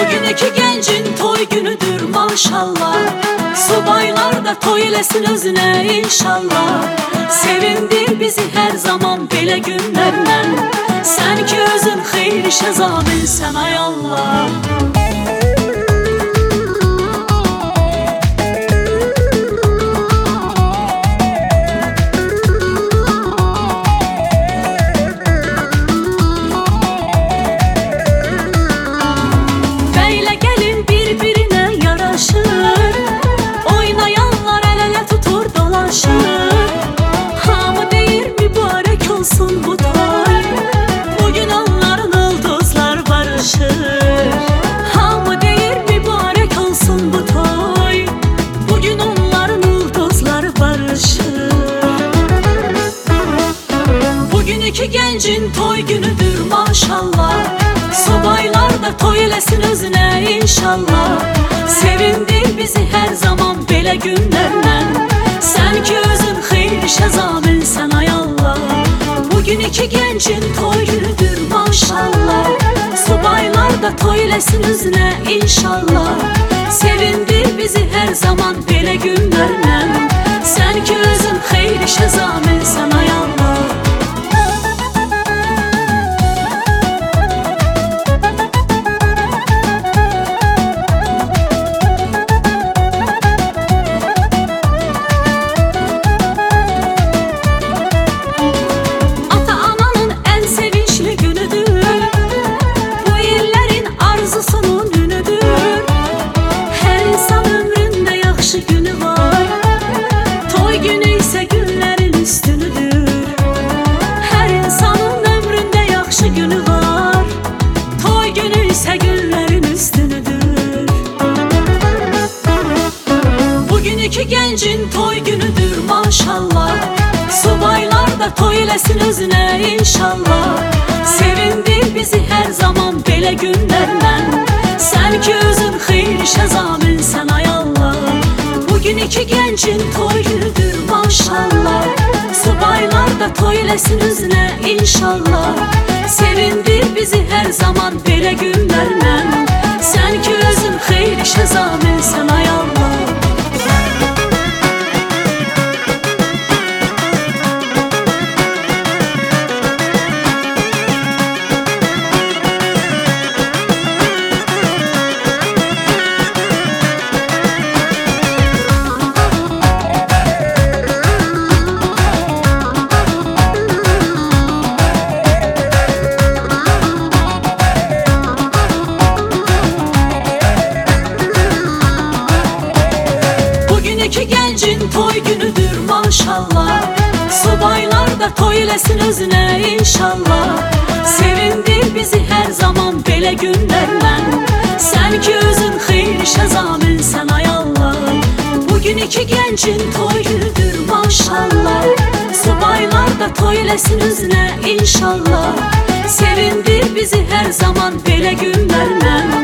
Bugün iki gencin toy günüdür maşallah. Subaylar da toy eləsin özüne inşallah. Sevindir bizi her zaman belə günlərlə. Sən ki özün xeyir işə zaminsən ay Allah. Hamı deyir mübarek olsun bu toy. Bugün onların ulduzlar barışır. Hamı deyir mübarek olsun bu toy. Bugün onların ulduzlar barışır. Bugün iki gencin toy günüdür maşallah. Subaylar da toy eləsin özüne inşallah. Sevindir bizi her zaman belə günlərlə. Sən ki özün xeyir işə zaminsən ay Allah. Bugün iki gencin toy günüdür maşallah. Subaylar da toy eləsin özünə inşallah. Sevindir bizi hər zaman belə günlərlə. Sən ki özün xeyir işə zaminsən ay Allah. İki gencin toy günüdür maşallah. Subaylar da toy eləsin özüne inşallah. Sevindir bizi her zaman belə günlərlə. Sən ki özün xeyir işə zaminsən ay Allah. Bugün iki gencin toy günüdür maşallah. Subaylar da toy eləsin özüne inşallah. Sevindir bizi her zaman belə günlərlə. Sən ki özün xeyir işə zaminsən ay Allah. İki gencin toy günüdür maşallah. Subaylar da toy eləsin özüne inşallah. Sevindir bizi her zaman belə günlərlə. Sən ki özün xeyir işə zaminsən ay Allah. Bugün iki gencin toy günüdür maşallah. Subaylar da toy eləsin özüne inşallah. Sevindir bizi her zaman belə günlərlə.